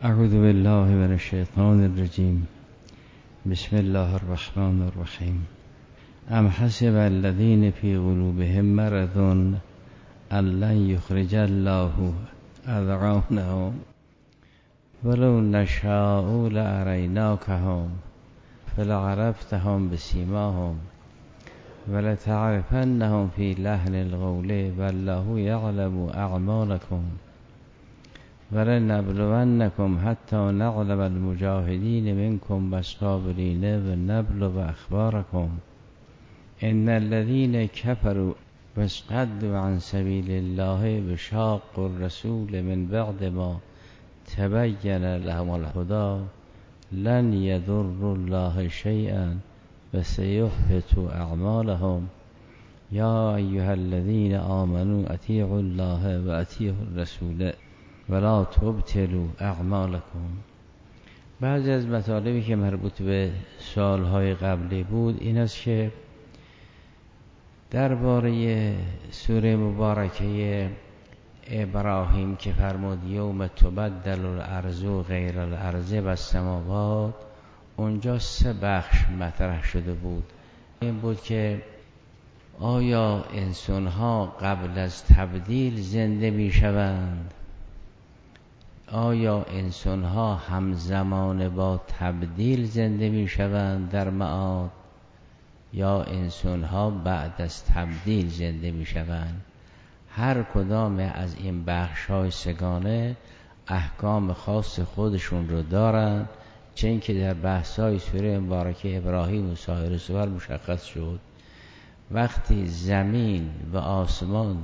اعوذ بالله من الشیطان الرجیم. بسم الله الرحمن الرحیم. ام حسب الذین فی قلوبهم مرض ان لن یخرج الله اضغانهم ولو نشاء لاریناکهم فلعرفتهم بسیماهم ولتعرفنهم فی لحن القول والله یعلم اعمالکم ولنبلونکم حتی نعلم المجاهدین منکم والصابرین ونبلو اخبارکم ان الذین کفروا وصدوا عن سبیل الله وشاقوا الرسول من بعد ما تبین لهم الهدی لن یضروا الله شیئا وسیحبط اعمالهم یا ایها الذین آمنوا اطیعوا الله و اطیعوا الرسول ولا تبطلوا اعمالکم. بعضی از مطالبی که مربوط به سالهای قبلی بود این است که درباره سوره مبارکه ابراهیم که فرمود یوم تبدل الارض غیر الارض و السماوات، اونجا 3 بخش مطرح شده بود. این بود که آیا انسان‌ها قبل از تبدیل زنده می‌شوند؟ آیا انسان‌ها همزمان با تبدیل زنده می‌شوند در معاد، یا انسان‌ها بعد از تبدیل زنده می‌شوند؟ هر کدام از این بخش‌های سگانه احکام خاص خودشون رو دارند، چه اینکه در بحث‌های سوره مبارکه ابراهیم و سایر سور مشخص شد. وقتی زمین و آسمان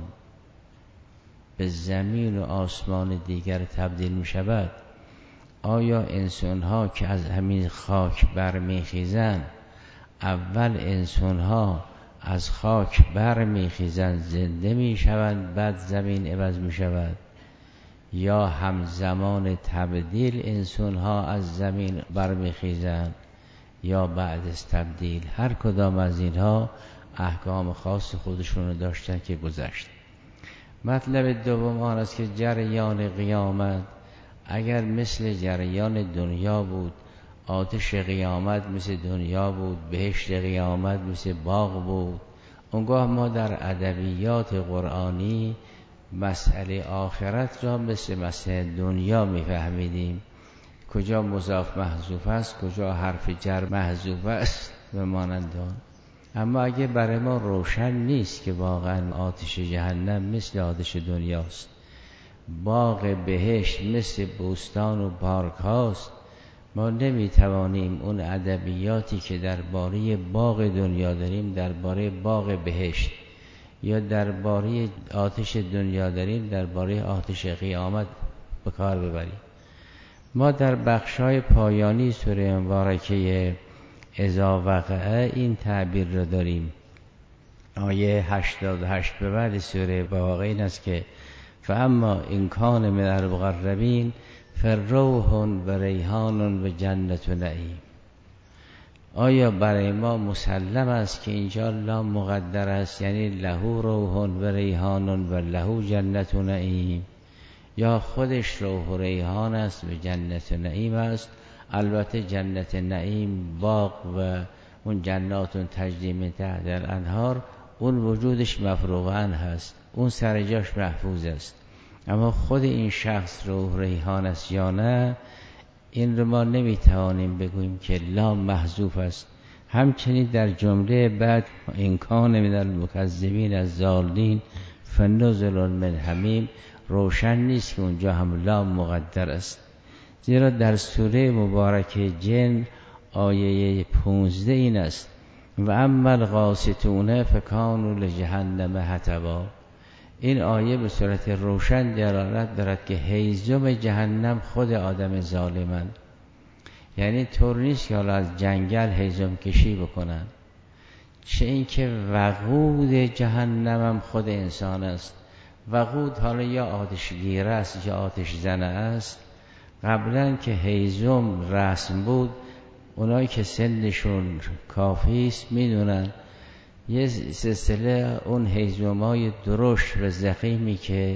به زمین و آسمان دیگر تبدیل می شود، آیا انسان ها که از همین خاک برمیخیزند، اول انسان ها از خاک برمیخیزند زنده می شوند بعد زمین عوض می شود، یا همزمان تبدیل انسان ها از زمین برمیخیزند یا بعد از تبدیل؟ هر کدام از اینها احکام خاص خودشون رو داشتن که گذشت. مطلب دوم آن است که جریان قیامت اگر مثل جریان دنیا بود، آتش قیامت مثل دنیا بود، بهشت قیامت مثل باغ بود، اونگاه ما در ادبیات قرآنی مسئله آخرت را مثل مسئله دنیا میفهمیدیم. کجا مضاف محذوف است، کجا حرف جر محذوف است و مانند آن. اما اگه برای ما روشن نیست که واقعا آتش جهنم مثل آتش دنیاست، باغ بهشت مثل بوستان و پارک هاست، ما نمیتوانیم اون ادبیاتی که درباره باغ دنیا داریم درباره باغ بهشت، یا درباره آتش دنیا داریم درباره آتش قیامت به کار ببریم. ما در بخش‌های پایانی سوره مبارکه اذا وقع این تعبیر را داریم. آیه 88 به بعد سوره واقع این است که فاما ان کان من المقربین فروح و ریحان و جنت نعیم. آیا برای ما مسلم است که اینجا لا مقدر است، یعنی له روح و ریحان و له جنت نعیم، یا خودش روح و ریحان است و جنت نعیم است؟ البته جنت نعیم باغ و اون جنات تجری من تحت الانهار اون وجودش مفروغاً هست، اون سر جاش محفوظ است. اما خود این شخص روح ریحان است یا نه، این رو ما نمیتوانیم بگوییم که لا محذوف است. همچنین در جمله بعد این کان من المکذبین الضالین فنزل من حمیم، روشن نیست که اونجا هم لا مقدر است، زیرا در سوره مبارکه جن آیه 15 این است و اما القاسطون فکانوا لجهنم حطبا. این آیه به صورت روشن دلالت دارد که هیزم جهنم خود آدم ظالمن، یعنی طور نیست که حالا از جنگل هیزم کشی بکنن، چه اینکه وقود جهنم هم خود انسان است. وقود حالا یا آتش گیره است یا آتش زنه است. قبلا که هیزم رسم بود، اونایی که سنشون کافی است میدونن یه سلسله اون هیزم‌های درشت و زخیمی که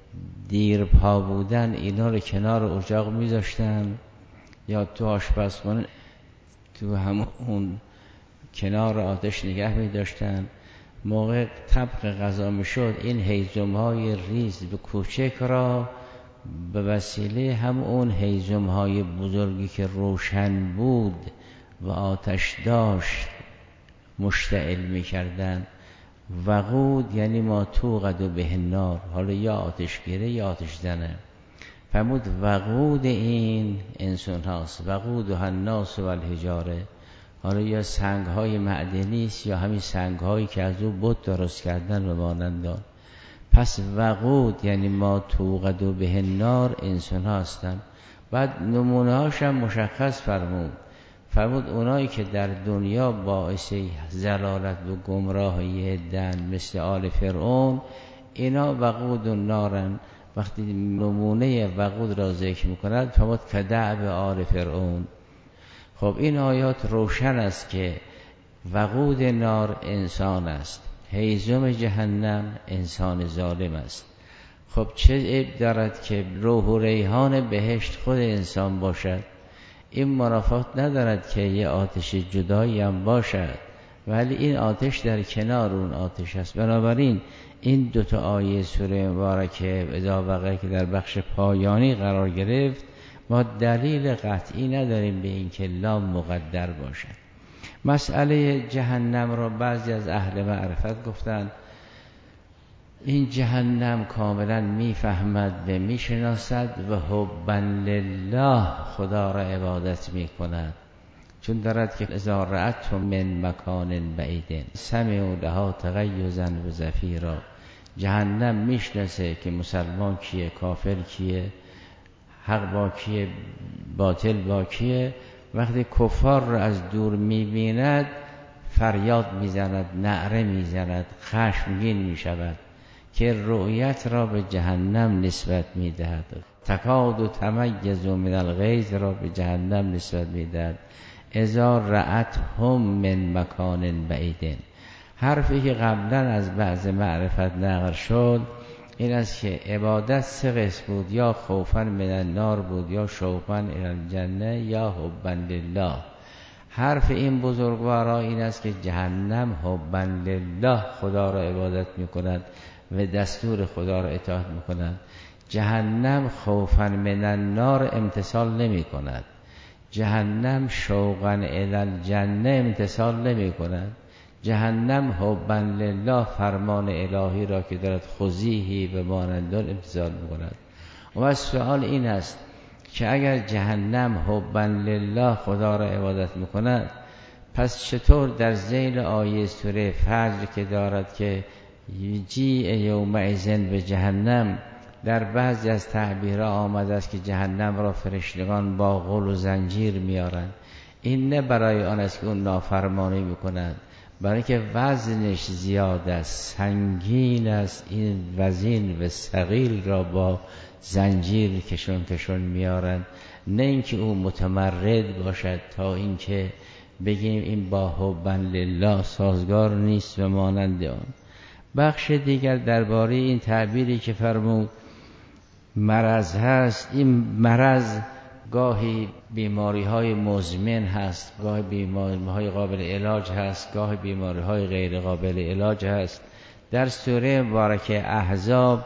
دیر پا بودن اینا رو کنار اجاق میذاشتن یا تو آشپزخونه تو همون کنار آتش نگه می‌داشتن. موقع طبق غذا میشد این هیزم‌های ریز به کوچک را به وسیله هم اون هیزم‌های بزرگی که روشن بود و آتش داشت مشتعل می‌کردن. وقود یعنی ما توقد به النار، حالا یا آتشگیره یا آتش زنه. فرمود وقود این انسان هاست، وقود و الناس و الحجاره، حالا یا سنگ های معدنی است یا همین سنگ هایی که از او بت درست کردن و مانندان. پس وقود یعنی ما توقد به النار انسان ها هستن. بعد نمونه هاشم مشخص فرمود اونایی که در دنیا باعث ضلالت و گمراهی دن مثل آل فرعون، اینا وقود و نارن. وقتی نمونه وقود را ذکر میکند فرمود کدعب آل فرعون. خب این آیات روشن است که وقود نار انسان است، هیزم جهنم انسان ظالم است. خب چه عیب دارد که روح و ریحان بهشت خود انسان باشد؟ این منافات ندارد که یه آتش جدایی هم باشد، ولی این آتش در کنار اون آتش است. بنابراین این دوتا آیه سوره مبارکه اذا وقع که در بخش پایانی قرار گرفت، ما دلیل قطعی نداریم به این که لام مقدر باشد. مسئله جهنم را بعضی از اهل معرفت گفتند این جهنم کاملا میفهمد و میشناسد و حبا لله خدا را عبادت میکند، چون دارد که اذا رأتهم من مکان بعید سمعوا لها تغیظا و زفیرا. جهنم میشناسه که مسلمان کیه، کافر کیه، حق با کیه، باطل با کیه. وقتی کفار را از دور میبیند فریاد میزند، نعره میزند، خشمگین میشود که رؤیت را به جهنم نسبت میدهد. تکاد و تمیز من الغیظ را به جهنم نسبت میدهد. اذا رأتهم من مکان بعید. حرفی که قبلا از بعض معرفت نقل شد این است که عبادت سه قسم بود، یا خوفا من النار بود، یا شوقا الی الجنه، یا حبا لله. حرف این بزرگوارا این است که جهنم حبا لله خدا را عبادت میکند و دستور خدا را اطاعت میکند. جهنم خوفا من النار امتثال نمی کند. جهنم شوقا الی الجنه امتثال نمی کند. جهنم حبا لله فرمان الهی را که دارد خذیه به مانندان امتثال میکند. و سوال این است که اگر جهنم حبا لله خدا را عبادت میکند، پس چطور در ذیل آیه سوره فجر که دارد که جیء یومئذ به جهنم، در بعضی از تعبیرها آمده است که جهنم را فرشتگان با غل و زنجیر میارند. این نه برای آن است که اون نافرمانی میکند، برای که وزنش زیاد است، سنگین است. این وزین و ثقیل را با زنجیر کشون میارند، نه اینکه او متمرد باشد تا اینکه بگیم این با حبا لله سازگار نیست و مانند آن. بخش دیگر درباره این تعبیری که فرمود مرض هست، این مرض گاهی بیماری های مزمن هست، گاهی بیماری های قابل علاج هست، گاهی بیماری های غیر قابل علاج هست. در سوره مبارکه احزاب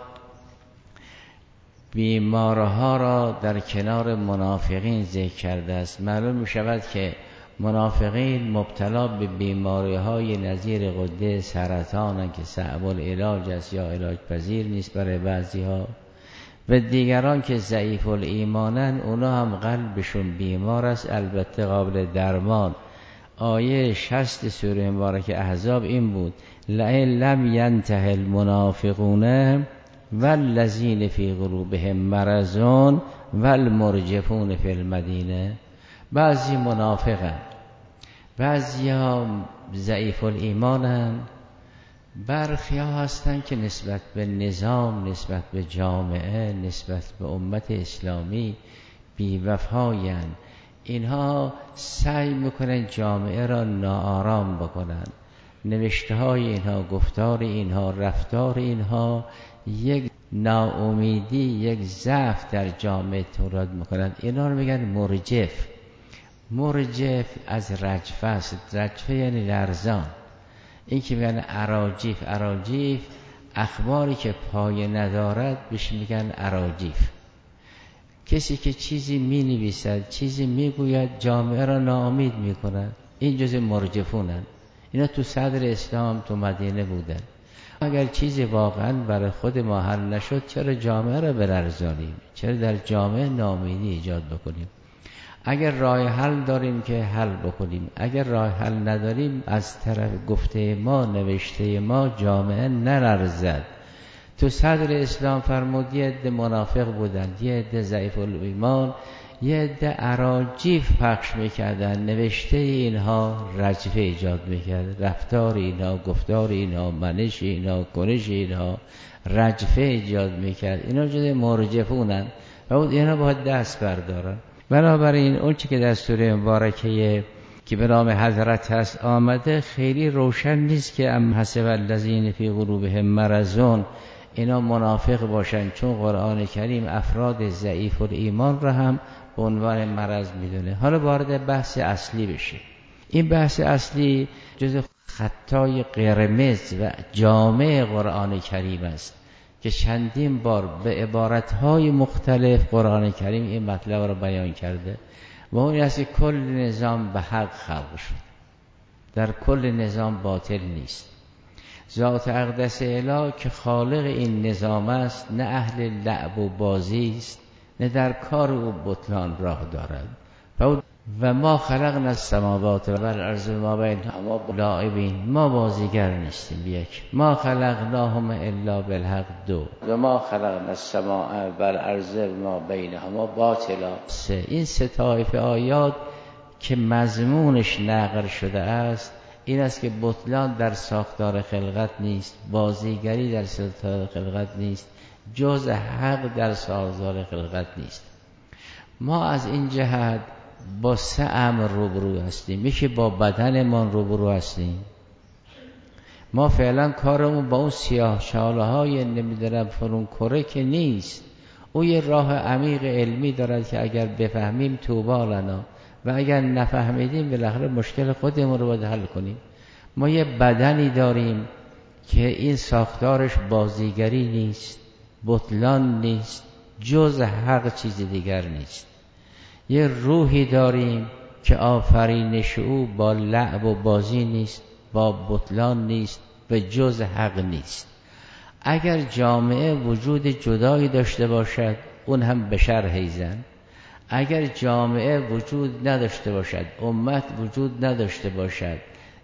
بیمارها را در کنار منافقین ذکر کرده است. معلوم می شود که منافقین مبتلا به بیماری های نظیر غده سرطان که صعب العلاج است یا علاج پذیر نیست برای بعضی ها، و دیگران که ضعیف الایمانن اونا هم قلبشون بیمار است البته قابل درمان. آیه 60 سوره مبارکه احزاب این بود لئن لم ینته المنافقون والذین فی قلوبهم مرض والمرجفون فی المدینه. بعضی منافقن، بعضی ها ضعیف الایمانن، برخی ها هستن که نسبت به نظام، نسبت به جامعه، نسبت به امت اسلامی بی‌وفاین. اینها سعی میکنن جامعه را ناآرام بکنن. نوشته های اینها، گفتار اینها، رفتار اینها یک ناامیدی، یک ضعف در جامعه تولید میکنند. اینا رو میگن مرجف. مرجف از رجفه است. رجفه یعنی لرزان. این که میگن اراجیف، اراجیف اخباری که پایه ندارد بهش میگن اراجیف. کسی که چیزی می نویسد، چیزی می گوید، جامعه را ناامید می کند، این جز مرجفونن. اینا تو صدر اسلام تو مدینه بودن. اگر چیزی واقعا برای خود ما حل نشد، چرا جامعه را بلرزانیم؟ چرا در جامعه ناامیدی ایجاد بکنیم؟ اگر راه حل داریم که حل بکنیم، اگر راه حل نداریم از طرف گفته ما، نوشته ما جامعه نلرزد. تو صدر اسلام فرمود یه عده منافق بودن، یه عده ضعیف الایمان، یه عده اراجیف پخش میکردن، نوشته اینها رجفه ایجاد میکرد، رفتار اینها، گفتار اینها، منش اینها، کنش اینها رجفه ایجاد میکرد. اینا جده مرجفونن و اینا باید دست بردارن. بنابراین اون چی که در سوره مبارکه که به نام حضرت هست آمده خیلی روشن نیست که ام حسب الذین فی قلوبهم مرض اینا منافق باشن، چون قرآن کریم افراد ضعیف الایمان را هم به عنوان مرض میدونه. حالا وارد بحث اصلی بشه. این بحث اصلی جز خطای قرمز و جامع قرآن کریم است که چندین بار به عبارتهای مختلف قرآن کریم این مطلب را بیان کرده و اون است که کل نظام به حق خلق شد، در کل نظام باطل نیست. ذات اقدس اله که خالق این نظام است، نه اهل لعب و بازی است، نه در کار او بطلان راه دارد. و ما خلقنا السماوات و الارض و ما بینهما لاعبین، ما بازیگر نیستیم. یک، ما خلقناهم الا بالحق. دو، و ما خلقنا السماء و الارض و ما بینهما باطلا. سه، این سه طایفه آیات که مضمونش نقل شده است این است که بطلان در ساختار خلقت نیست، بازیگری در ساختار خلقت نیست، جز حق در ساختار خلقت نیست. ما از این جهت با سه امر روبرو هستیم. یکی با بدنمان روبرو هستیم. ما فعلا کارمون با اون سیاه چاله های نمیدونم فرون کره که نیست. او یه راه عمیق علمی دارد که اگر بفهمیم توبا لنا و اگر نفهمیدیم بالاخره مشکل خودمون رو باید حل کنیم. ما یه بدنی داریم که این ساختارش بازیگری نیست، بطلان نیست، جز حق چیز دیگر نیست. یه روحی داریم که آفرینش او با لعب و بازی نیست، با بطلان نیست و جز حق نیست. اگر جامعه وجود جدایی داشته باشد اون هم بشر حیزن. اگر جامعه وجود نداشته باشد، امت وجود نداشته باشد،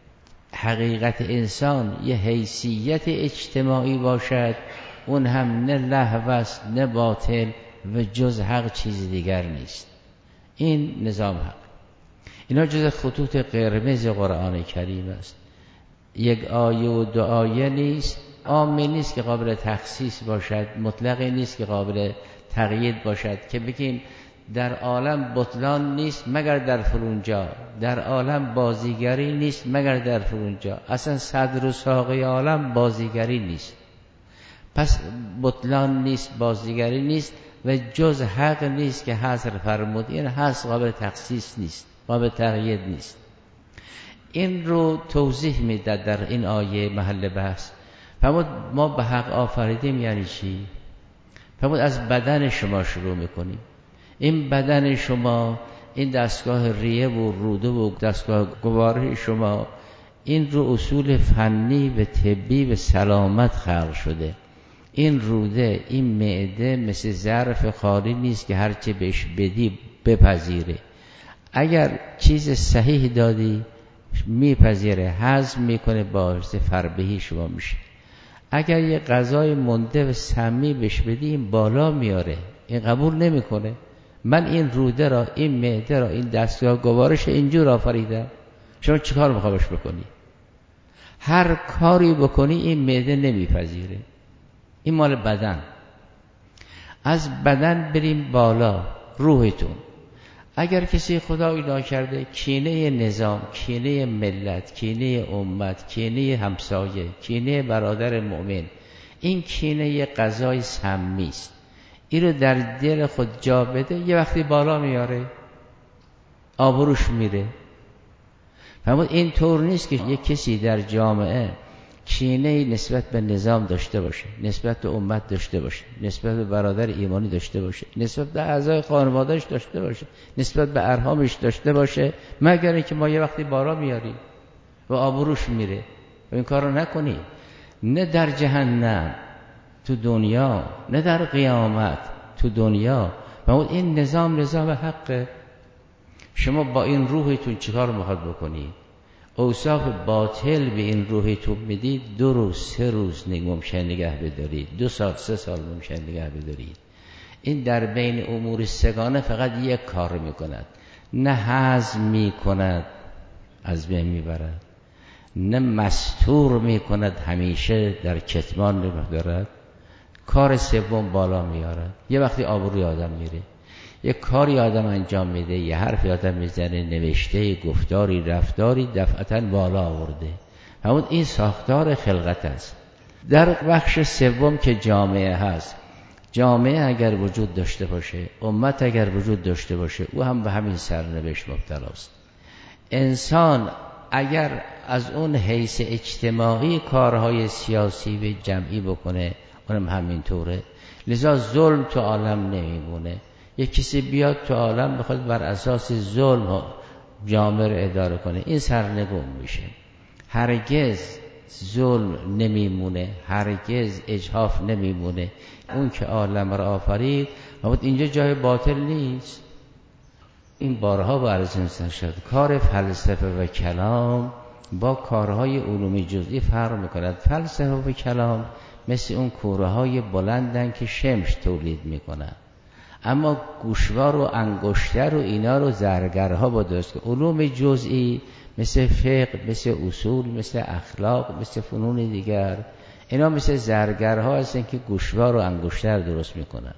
حقیقت انسان یه حیثیت اجتماعی باشد، اون هم نه لهو است نه باطل و جز حق چیز دیگر نیست. این نظام حق. اینا جز خطوط قرمز قرآن کریم است. یک آیه و دو آیه نیست، عامی نیست که قابل تخصیص باشد، مطلقی نیست که قابل تقیید باشد که بگیم در عالم بطلان نیست مگر در فرونجا، در عالم بازیگری نیست مگر در فرونجا. اصلا صدر و ساقه عالم بازیگری نیست، پس بطلان نیست، بازیگری نیست و جز حق نیست که حصر فرمود. این هست قابل تخصیص نیست، قابل تقیید نیست. این رو توضیح میداد در این آیه محل بحث. فرمود ما به حق آفریدیم یعنی چی؟ فرمود از بدن شما شروع میکنیم. این بدن شما، این دستگاه ریه و روده و دستگاه گواره شما، این رو اصول فنی و طبی و سلامت خلق شده. این روده، این معده مثل ظرف خالی نیست که هرچی بهش بدی بپذیره. اگر چیز صحیح دادی میپذیره، هضم میکنه، باعث فربهی شما میشه. اگر یه غذای مونده و سمی بهش بدی این بالا میاره، این قبول نمیکنه. من این روده را، این معده را، این دستگاه گوارش اینجور آفریدم، شما چیکار میخوایش بکنی؟ هر کاری بکنی این معده نمیپذیره. این مال بدن. از بدن بریم بالا، روحتون. اگر کسی خدایی ناکرده کینه نظام، کینه ملت، کینه امت، کینه همسایه، کینه برادر مؤمن، این کینه یه غذای سمی است، این رو در دل خود جا بده، یه وقتی بالا میاره، آبروش میره. فرمود این طور نیست که یک کسی در جامعه کینه نسبت به نظام داشته باشه، نسبت به امت داشته باشه، نسبت به برادر ایمانی داشته باشه، نسبت به اعضای خانواده‌اش داشته باشه، نسبت به ارحامش داشته باشه، مگر اینکه ما یه وقتی بالا میاریم و آبروش میره. و این کار رو نکنی، نه در جهنم تو دنیا، نه در قیامت تو دنیا. فرمود این نظام حقه. شما با این روحتون چیکار میخواد بکنید؟ اوصاف باطل به این روحتون میدید، 2 روز 3 روز ممکن نگه بدارید، 2 سال 3 سال ممکن نگه بدارید. این در بین امور سگانه فقط یک کار میکند، نه هضم میکند از بین میبرد، نه مستور میکند همیشه در کتمان نگه دارد، کار سوم بالا میارد. یه وقتی آبروی آدم میره، یه کاری آدم انجام میده، یه حرفی آدم میزنه، نوشته، گفتاری، رفتاری دفعتاً بالا آورده. همون این ساختار خلقت است. در بخش سوم که جامعه هست، جامعه اگر وجود داشته باشه، امت اگر وجود داشته باشه، او هم به همین سرنوشت مبتلاست. انسان اگر از اون حیث اجتماعی کارهای سیاسی و جمعی بکنه، اونم همینطوره. لذا ظلم تو عالم نمیمونه. یک کسی بیاد تو عالم بخواد بر اساس ظلم جامعه رو اداره کنه، این سرنگون میشه. هرگز ظلم نمیمونه، هرگز اجحاف نمیمونه. اون که عالم را آفرید، اما اینجا جای باطل نیست. این بارها بررسی شد. کار فلسفه و کلام با کارهای علومی جزئی فرق میکند. فلسفه و کلام مثل اون کوره های بلندن که شمش تولید میکنن، اما گوشوار و انگشتر و اینا رو زرگرها با درست که علوم جزئی مثل فقه، مثل اصول، مثل اخلاق، مثل فنون دیگر، اینا مثل زرگرها هستن که گوشوار و انگشتر درست میکنن.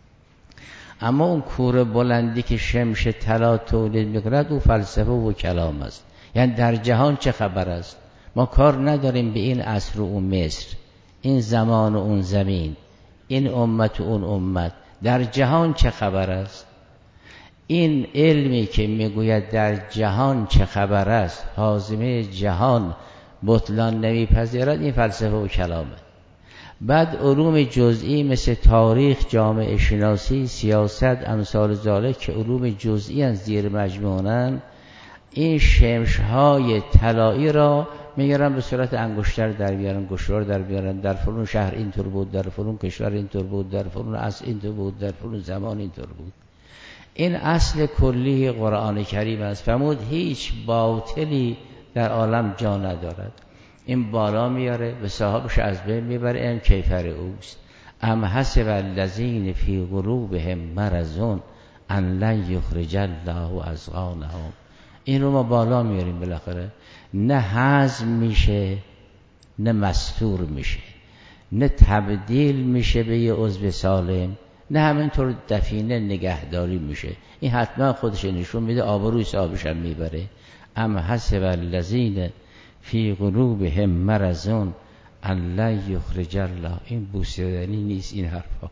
اما اون کوره بلندی که شمش طلا تولید میکند، اون فلسفه و کلام است. یعنی در جهان چه خبر است؟ ما کار نداریم به این عصر و اون مصر، این زمان و اون زمین، این امت و اون امت. در جهان چه خبر است؟ این علمی که میگوید در جهان چه خبر است، حازمه جهان بطلان نمیپذیرد، این فلسفه و کلامه. بعد علوم جزئی مثل تاریخ، جامعه شناسی، سیاست، امثال ذالک که علوم جزئی از زیر مجموعن، این شمشهای طلایی را میگرن به صورت انگشتر در بیارن، گوشوار در بیارن، در فلان شهر اینطور بود، در فلان کشور اینطور بود، در فلان عصر اینطور بود، در فلان زمان اینطور بود. این اصل کلی قرآن کریم است. فرمود هیچ باطلی در عالم جا ندارد. این بالا میاره، به صاحبش از بین میبره، این کیفر اوست. ام حسب الذین فی قلوبهم مرض ان لن یخرج الله اضغانهم. این رو ما بالا میاریم بالاخره. نه هضم میشه، نه مستور میشه، نه تبدیل میشه به یه عضو سالم، نه همینطور دفینه نگهداری میشه. این حتما خودش نشون میده، آبروی صاحبش هم میبره. ام حسب الذین فی قلوبهم مرض ان لن یخرج الله. این بوسیدنی نیست این حرفا.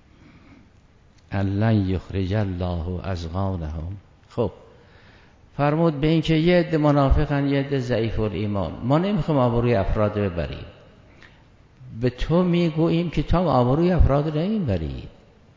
ان لن یخرج الله اضغانهم. خب فرمود به این که یه عده منافقن، یه عده ضعیف الایمان. ما نمیخوایم آبروی افراد ببریم. به تو میگوییم که تو آبروی افراد نمیبرید.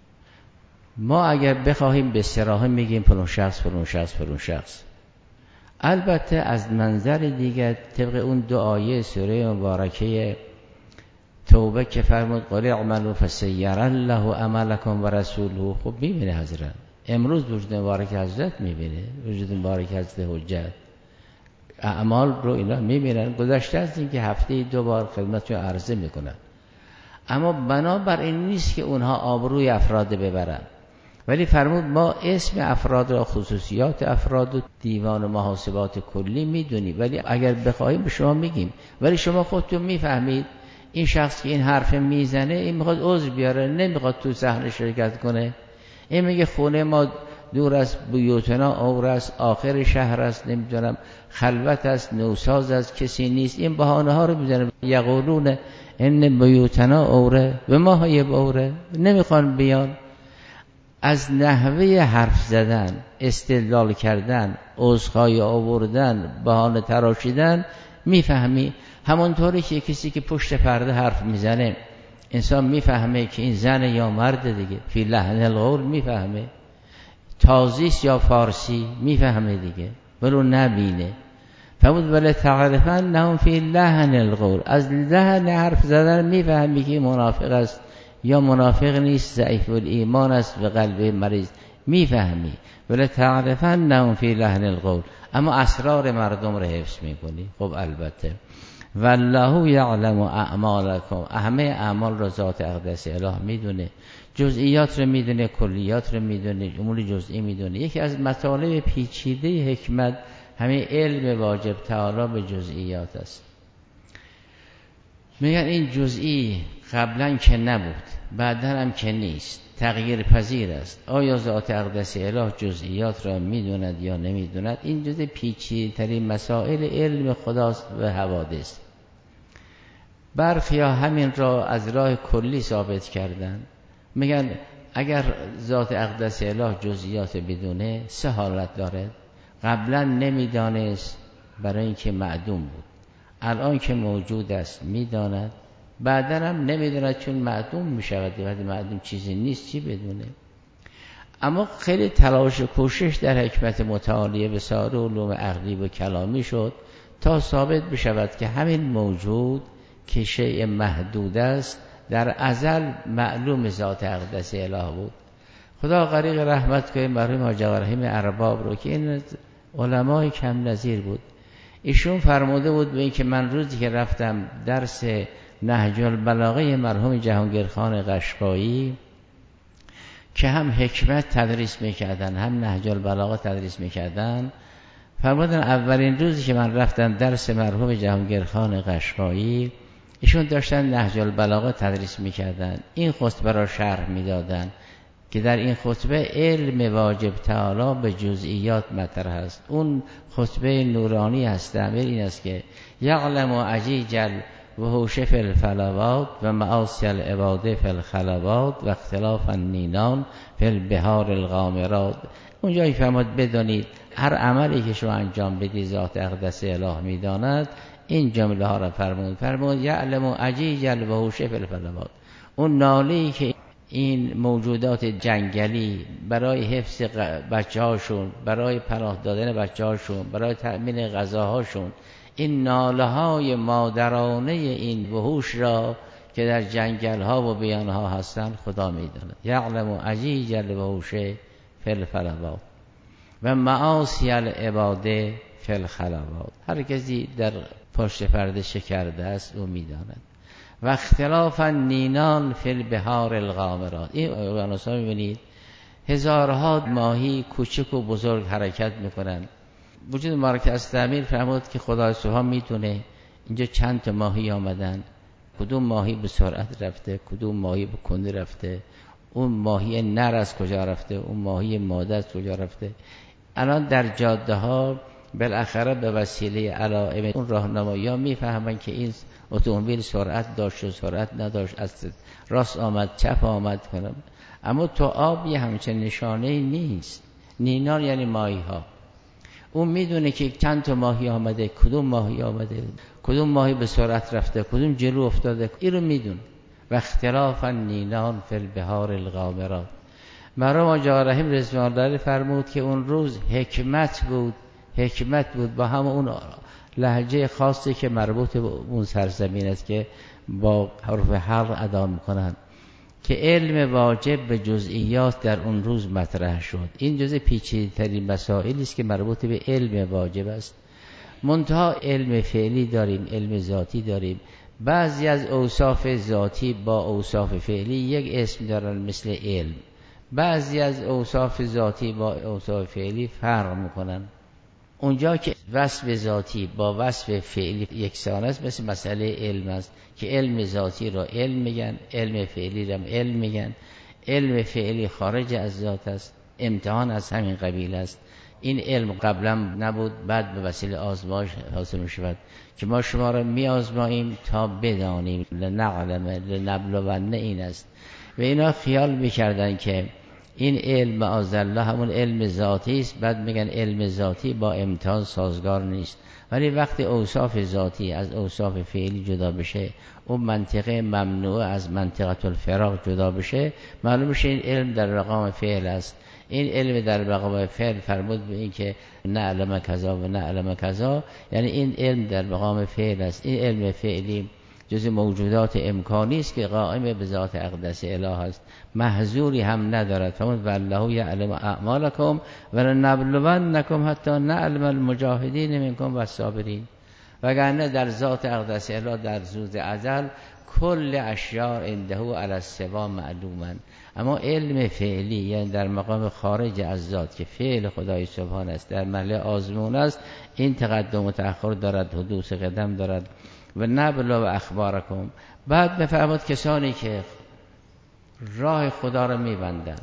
ما اگر بخواهیم به صراحه میگیم فلان شخص فلان شخص فلان شخص. البته از منظر دیگر طبق اون 2 آیه سوره مبارکه توبه که فرمود قل اعملوا فسیری الله عملکم و رسوله. خب میبینه حضرت امروز وجود مبارک حضرت میبینه، وجود مبارک حضرت حجت، اعمال رو اینا میبینن. گذشته از این که هفته 2 بار خدمت رو عرضه میکنن، اما بنابر این نیست که اونها آبروی افراد ببرن. ولی فرمود ما اسم افراد را، خصوصیات افراد و دیوان محاسبات کلی میدونیم، ولی اگر بخواهیم به شما میگیم. ولی شما خودتون میفهمید این شخص که این حرف میزنه، این میخواد عذر بیاره، نمیخواد تو صحنه شرکت کنه. این میگه خونه ما دور است، بیوتنا اور است، آخر شهر است، نمیدونم خلوت است، نوساز است، کسی نیست. این بهانه ها رو میزنه. یقولون این بیوتنا اوره و ما های اوره، نمیخوان بیان. از نحوه حرف زدن، استدلال کردن، عذرخواهی آوردن، بهانه تراشیدن میفهمی. همونطوری که کسی که پشت پرده حرف میزنه انسان میفهمه که این زن یا مرد دیگه، فی لحن القول میفهمه، تازیست یا فارسی میفهمه دیگه، ولو نبینه. فرمود ولی تعرفنهم فی لحن القول، از لحن حرف زدن میفهمی که منافق است یا منافق نیست، ضعیف الایمان است و قلب مریض، میفهمی. ولی تعرفنهم فی لحن القول، اما اسرار مردم رو حفظ میکنی. خب البته والله یعلم اعمالکم، همه اعمال را ذات اقدس اله میدونه، جزئیات رو میدونه، کلیات رو میدونه، امور جزئی میدونه. یکی از مطالب پیچیده حکمت همه علم واجب تعالی به جزئیات است. میگن این جزئی قبلا که نبود، بعدا هم که نیست، تغییر پذیر است. آیا ذات اقدس اله جزئیات را میدوند یا نمیدوند؟ این جزء پیچیده ترین مسائل علم خداست و حوادث. برخیا همین را از راه کلی ثابت کردن. میگن اگر ذات اقدس اله جزئیات بدونه 3 حالت داره. قبلا نمیدانست برای اینکه معدوم بود، الان که موجود است میداند، بعدا هم نمیداند چون معدوم میشود. وقتی معدوم چیزی نیست چی بدونه؟ اما خیلی تلاش و کوشش در حکمت متعالیه به سایر علوم عقلی و کلامی شد تا ثابت بشود که همین موجود که شیء محدود است در ازل معلوم ذات اقدس اله بود. خدا غریق رحمت کنه مرحوم حاج رحیم ارباب رو که این علمای کم نظیر بود. ایشون فرموده بود به این که من روزی که رفتم درس نهج البلاغه مرحوم جهانگیر خان قشقایی که هم حکمت تدریس میکردن هم نهج البلاغه تدریس میکردن، فرمودن اولین روزی که من رفتم درس مرحوم جهانگیر خان قشقایی ایشون داشتن نهج البلاغه تدریس میکردن، این خطبه را شرح میدادن که در این خطبه علم واجب تعالی به جزئیات مطرح است. اون خطبه نورانی است، تعبیر این است که یعلم عجیج الوحوش فی الفلوات و معاصی العباد فی الخلوات و اختلاف النینان فی البحار الغامرات. اونجایی فرمود بدانید هر عملی که شما انجام بدید ذات اقدس اله میداند. این جمله ها را فرمود یعلم عجیج الوحوش فی الفلوات، اون ناله‌ای که این موجودات جنگلی برای حفظ بچه هاشون، برای پناه دادن بچه هاشون، برای تأمین غذاهاشون، این ناله های مادرانه این وحوش را که در جنگل ها و بیان ها هستند خدا میداند. یعلم عجیج الوحوش فی الفلوات و معاصی العباد فی الخلوات. هر کسی در پشت پرده شکرده است او میداند. و اختلاف النینان فی البحار الغامرات، این اقیانوس ها میبینید هزارها ماهی کوچک و بزرگ حرکت میکنن. وجود مرکز تعمیر فرمود که خدای سبحان میتونه اینجا چند تا ماهی آمدن، کدوم ماهی به سرعت رفته، کدوم ماهی به کندی رفته، اون ماهی نر از کجا رفته، اون ماهی ماده از کجا رفته. الان در جاده ها بالاخره به وسیله علائم اون راهنمایی ها میفهمن که این اتومبیل سرعت داشت و سرعت نداشت، از راست آمد چپ آمد کنم. اما تو آب یه همچین نشانه نیست. نینان یعنی ماهی ها، اون میدونه که چند تا ماهی آمده، کدوم ماهی آمده، کدوم ماهی به سرعت رفته، کدوم جلو افتاده، این رو میدونه. و اختلاف النینان فی البحار الغامرات. مرحوم حاج رحیم رضوان الله علیه فرمود که اون روز حکمت بود با هم اون لهجه خاصی که مربوط به اون سرزمین است که با حرف حلق ادا میکنن، که علم واجب به جزئیات در اون روز مطرح شد. این جزء پیچیده ترین مسائلی است که مربوط به علم واجب است. منتها علم فعلی داریم، علم ذاتی داریم. بعضی از اوصاف ذاتی با اوصاف فعلی یک اسم دارن مثل علم، بعضی از اوصاف ذاتی با اوصاف فعلی فرق میکنن. اونجا که وصف ذاتی با وصف فعلی یکسان است مثل مسئله علم است که علم ذاتی را علم میگن، علم فعلی را علم میگن. علم فعلی خارج از ذات است، امتحان از همین قبیل است. این علم قبلا نبود، بعد به وسیله آزمایش حاصل می شود که ما شما را می آزماییم تا بدانیم. لنعلم لنبلون این است. و اینا خیال میکردن که این علم معاذالله همون علم ذاتی است، بعد میگن علم ذاتی با امتحان سازگار نیست. ولی وقتی اوصاف ذاتی از اوصاف فعلی جدا بشه، اون منطقه ممنوعه از منطقه الفراق جدا بشه، معلوم میشه این علم در مقام فعل است. این علم در مقام فعل فرمود به این که نعلم کذا و نعلم کذا، یعنی این علم در مقام فعل است. این علم فعلی جز موجودات امکانی است که قائم به ذات اقدس اله است، محظوری هم ندارد. فرمود والله یعلم اعمالکم ولنبلونکم حتی نعلم المجاهدین منکم والصابرین. وگرنه در ذات اقدس اله در زود ازل کل اشیاء عنده علی السوا معلوما، اما علم فعلی یعنی در مقام خارج از ذات که فعل خدای سبحان است، در محل آزمون است، این تقدم و تأخر دارد، حدوث قدم دارد. و نبلو اخبارکم، بعد بفرمود کسانی که راه خدا رو میبندن،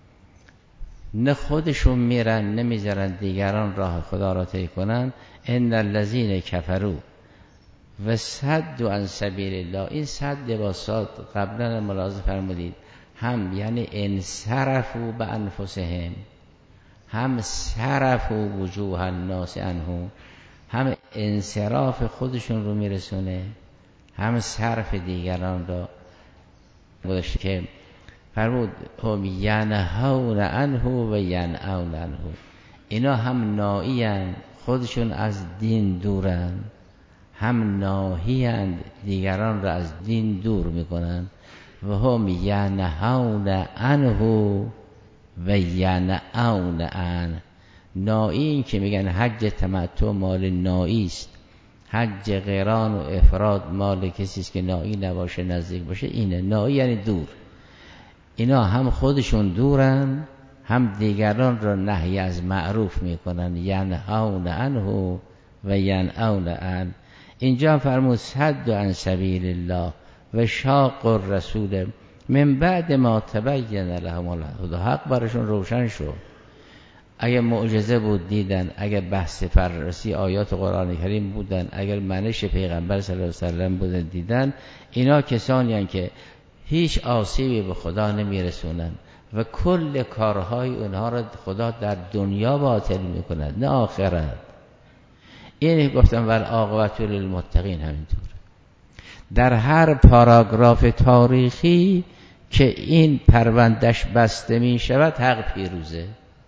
نه خودشون میرن نمیذارن دیگران راه خدا را طی کنن، ان الذین کفروا و صد عن سبیل الله. این صد با صاد قبلا ملاحظه فرمودید، هم یعنی انصرفوا به انفسهم، هم صرفوا وجوه الناس عنه، هم انصراف خودشون رو میرسونه، هم صرف دیگران رو گذاشته که فرمود هم ینهون عنه و ینأون عنه. اینا هم ناهی‌اند، خودشون از دین دورن، هم ناهی‌اند، دیگران را از دین دور میکنن. و هم ینهون عنه و ینأون عنه. نائی این که میگن حج تمتع مال نائی است، حج قران و افراد مال کسی است که نائی نباشه نزدیک باشه. اینه نائی یعنی دور. اینا هم خودشون دورن، هم دیگران را نهی از معروف میکنن، ینهون عنه و ینأون عنه. اینجا فرمود صد عن سبیل الله و شاق الرسول من بعد ما تبین لهم الهدی. حق برشون روشن شد. اگر معجزه بود دیدن، اگر بحث فررسی آیات قرآن کریم بودن، اگر منش پیغمبر صلی الله علیه وسلم بودن دیدن، اینا کسانی هستند که هیچ آسیبی به خدا نمیرسونن و کل کارهای اونها را خدا در دنیا باطل میکند نه آخرت. این گفتم والعاقبة للمتقین. همینطور در هر پاراگراف تاریخی که این پروندهش بسته می شود حق پیروزه،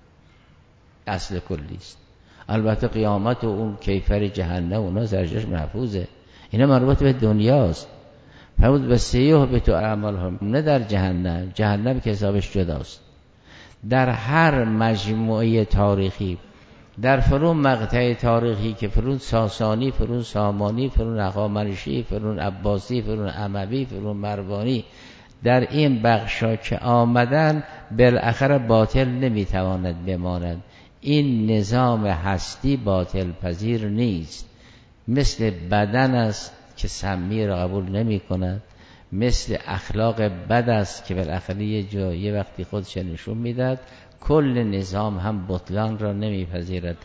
اصل کلی است. البته قیامت و اون کیفر جهنم اونا سرجش محفوظه، اینا مربوط به دنیاست. فرمود بسیح به تو اعمال هم، نه در جهنم، جهنم که حسابش جداست. در هر مجموعه تاریخی، در فرون مقطع تاریخی که فرون ساسانی، فرون سامانی، فرون هخامنشی، فرون عباسی، فرون اموی، فرون مروانی، در این بخشا که آمدن بالاخره باطل نمیتواند بماند. این نظام هستی باطل پذیر نیست. مثل بدن است که سمی را قبول نمی کند، مثل اخلاق بد است که بالاخره یه وقتی خودش نشون میداد. کل نظام هم بطلان را نمیپذیرد.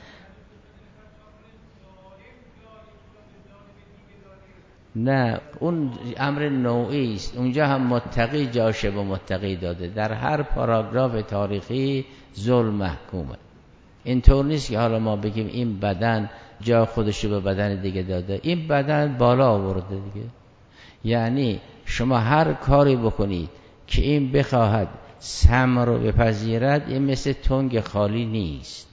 نه، اون امر نوعی است. اونجا هم متقی جاشه به متقی داده. در هر پاراگراف تاریخی ظلم محکومه. اینطور نیست که حالا ما بگیم این بدن جا خودشو به بدن دیگه داده، این بدن بالا آورده دیگه. یعنی شما هر کاری بکنید که این بخواهد سم رو بپذیرد، این مثل تنگ خالی نیست.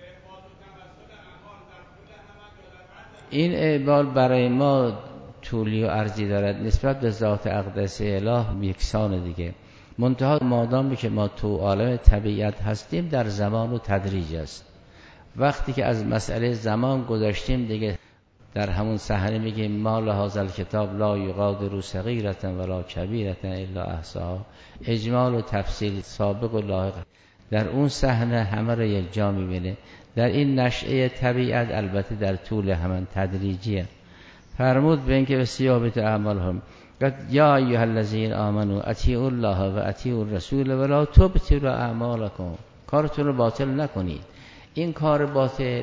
این اعمال برای ما طولی و عرضی دارد، نسبت به ذات اقدس اله یکسان دیگه. منتها مادامی که ما تو عالم طبیعت هستیم در زمان و تدریج است. وقتی که از مسئله زمان گذاشتیم دیگه در همون صحنه میگیم ما لهذا الکتاب لا یغادر صغیرة ولا کبیرة الا احصاها. اجمال و تفصیل سابق و لاحق در اون صحنه همه رو یک جا میبینه. در این نشأه طبیعت البته در طول همان تدریجیه. فرمود به اینکه بسیابت اعمال هم یا ایها الذین آمنوا اطیعوا الله و اطیعوا الرسول ولا تبطلوا اعمالکم. کارتون رو باطل نکنید. این کار باطل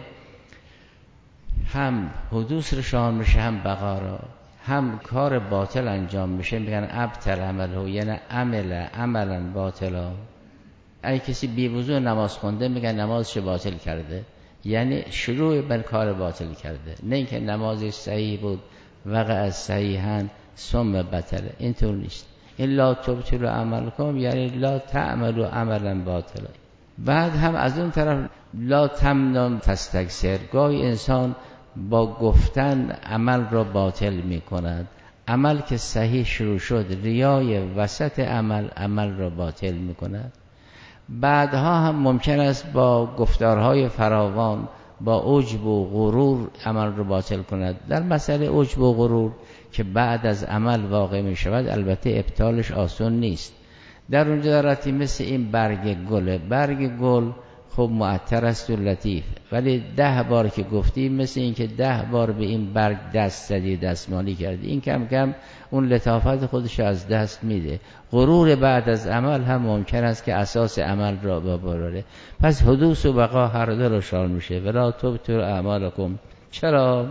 هم حدوث رو شامل میشه، هم بقا را. هم کار باطل انجام میشه، میگن ابطل عمله، یعنی عملا باطلا. اگه کسی بی وضو نماز خونده میگن نمازش باطل کرده، یعنی شروع بر کار باطل کرده. نه اینکه نمازش صحیح بود وقع صحیحاً ثم بطله، اینطور نیست. این لا تبطلوا عملکم یعنی لا تعملوا عملا باطلا. بعد هم از اون طرف لا تمنن تستکثر، گاهی انسان با گفتن عمل را باطل می کند. عمل که صحیح شروع شد، ریای وسط عمل را باطل می کند. بعدها هم ممکن است با گفتارهای فراوان، با عجب و غرور عمل را باطل کند. در مسئله عجب و غرور که بعد از عمل واقع می شود، البته ابطالش آسان نیست. در اونجا دارد مثل این برگ گله، برگ گل خب معطر است و لطیف، ولی 10 بار که گفتی مثل این که 10 بار به این برگ دست زدی، دستمالی کردی، این کم کم اون لطافت خودش از دست میده. غرور بعد از عمل هم ممکن است که اساس عمل را ببره. پس حدوث و بقا هر دو رو شامل میشه. ولا تبطلوا اعمالکم. چرا؟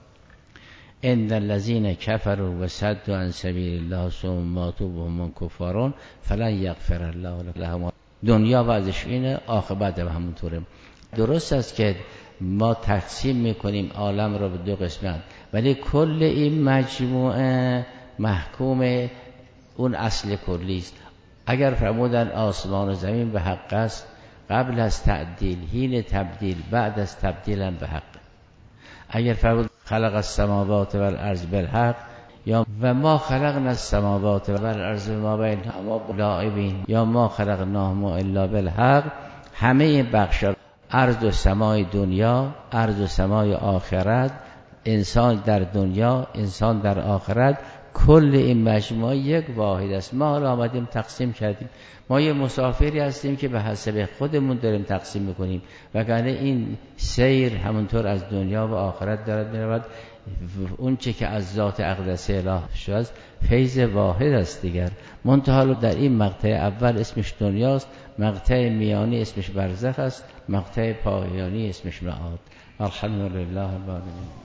ان الذين كفروا وصدوا عن سبيل الله ثم ماتوا وهم كفار فلن يغفر الله لهم. دنیا وضعش اینه، عاقبت هم همونطوره. درست است که ما تقسیم میکنیم عالم را به 2 قسمت، ولی کل این مجموعه محکوم اون اصل کلی است. اگر فرمودن آسمان و زمین به حق است، قبل از تعدیل، حین تبدیل، بعد از تبدیل هم به حق. اگر فرمود خلق السماوات والارض بالحق، یا و ما خلقنا السماوات والارض وما بینهما لاعبین، یا ما خلقناهما الا بالحق، همه این بخشا، ارض و سمای دنیا، ارض و سمای آخرت، انسان در دنیا، انسان در آخرت، کل این مجموعه یک واحد است. ما حالا آمدیم تقسیم کردیم، ما یه مسافری هستیم که به حسب خودمون داریم تقسیم میکنیم، وگرنه این سیر همونطور از دنیا و آخرت دارد میرود. اون چه که از ذات اقدس اله شد فیض واحد است دیگر. منتها در این مقطع اول اسمش دنیاست، مقطع میانی اسمش برزخ است، مقطع پایانی اسمش معاد. الحمدلله رب العالمین.